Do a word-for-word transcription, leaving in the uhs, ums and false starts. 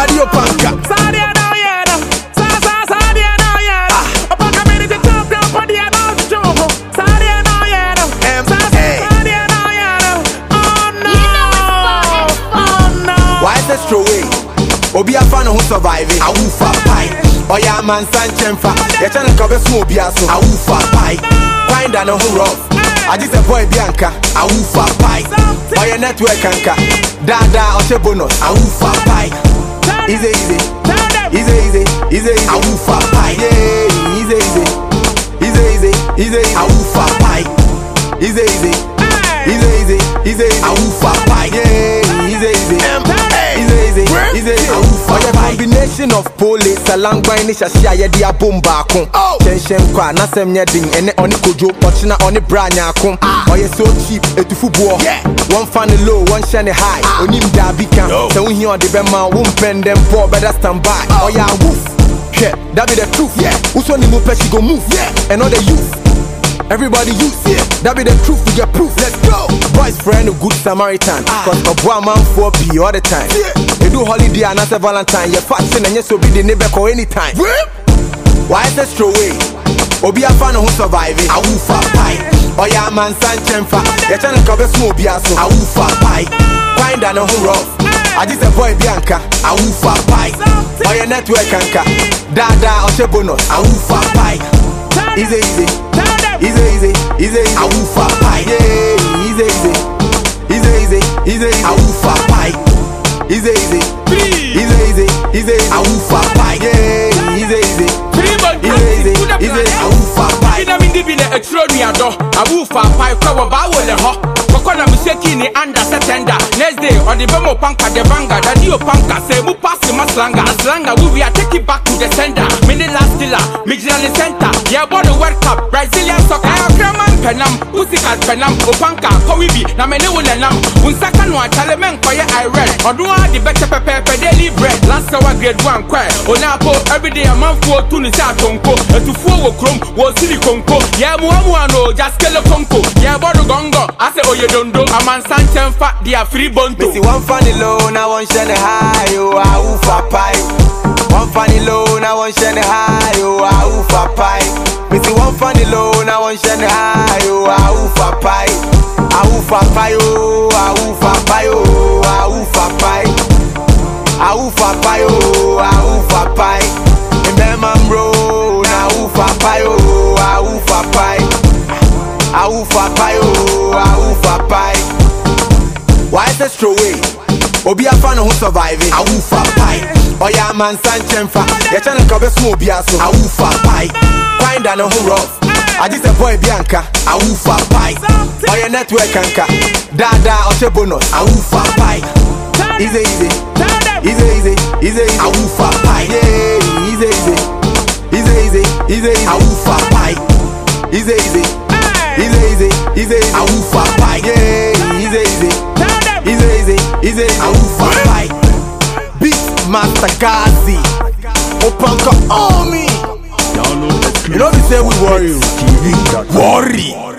Radio Panka. Sadia no yena. Sa sa sadia no yena. Opanka mini the champion for the announce joke. Sadia no yena. Sa sa sadia no yena. Oh no. Oh no. Why is this true way? Obi a fan who surviving. I will fa pie. Oya man Sanchenfa. Ya channel cover small biaso. I will fa pie. Find an who rough. I just a boy Bianca. I will fa pie. Oya network anka. Dada oche bonus. I will fa pie. Easy easy. Easy easy. Easy easy. I will fa pie. Yeah. Easy easy. Easy easy. Easy easy. I will fa pie. Easy easy. Easy easy. Easy easy. I will fa pie. Yeah. Easy easy. Easy easy. Easy easy. Combination of police, a long by Nisha Shia, dia boom back. Oh, tension qua, Nasem Yading, and on the Kojo, Pochina on the Branya. Oh, you're so cheap, a to football. One funny low, one shiny high. On him, Dabika. So we hear the Bema won't bend them poor, better stand by. Oh, yeah, woof. Yeah, that be the truth. Yeah, who's on the move, she go move. Yeah, and all the youth. Everybody use it, that be the truth, we get proof, let's go. Boy's friend a good Samaritan, ah. Cause a boy man for P all the time, yeah. They do holiday and as a Valentine, you're fasting and you're so be the neighbor call anytime. Rip. Why is that true way? Obi a fan who surviving, I will fa pie. Oya man Sanchenfa, your channel cover small biaso, I will fa pie. Find an who rough, I just a boy Bianca, I will fa pie. Oya network anka, Dada oche bonus, I will fa pie. Easy easy. Easy, easy, easy, easy. I will fa pie. Yeah, easy, easy, easy, easy, easy, easy. I will fa pie. Easy, easy, easy, easy, easy, easy. I will fa pie. Yeah, easy, easy, easy, easy, easy. I will fa pie. Ina mindi bine extraordinary do. I will fa pie. Kwa ba wole ho. Kokona museki ni under setenda. Next day on the bemo panka de banga. Daddy o panka say mu pass ma slanga. Slanga we are take it back to the sender. Mini last dealer, Mijani center. Yeah, born the World Cup, Brazilian soccer. Kraman penam, Pusikat penam, Opanka, Kowibi, na mene wulenam. Unsaka no chalemen koye I read. Odua the better pepper daily bread. Last hour grade one kwe. Onapo every day a man for two ni sa tonko. Etu fuo krom wo sili konko. Yeah, muamu ano just kele konko. Yeah, bodo gongo. Ase oye dondo. A man Sanchenfa dia free bonto. Missy one funny low, now one shiny high. Oh, I will fa pie. One funny low, now one shiny high. Oh, I will fa pie. Missy one funny low, now one shiny high. Oh, I will fa pie. I will fa pie. Oh, I will fa pie. Oh, I will fa pie. I will fa pie. Oh, I will fa pie. In Bemam Road, I will fa pie. Oh, I will fa pie. I will fa pie. Oh, I will fa pie. Why is this true way? Obi a fan who surviving, I will fa pie. Oya man Sanchenfa, your channel cover small biaso, I will fa pie. Find an who rough, I just a boy Bianca, I will fa pie. Oya network anka, Dada oche bonus, I will fa pie. Easy easy, easy easy, easy easy, I will fa pie. Yeah, easy easy, easy easy, easy easy, I will fa pie. Easy easy, easy easy, easy easy, I will fa pie. Yeah, easy easy. Easy, easy, easy, I will fa pie. Beat Master Gazi, Opanka Army. You know we say we worry. Worry.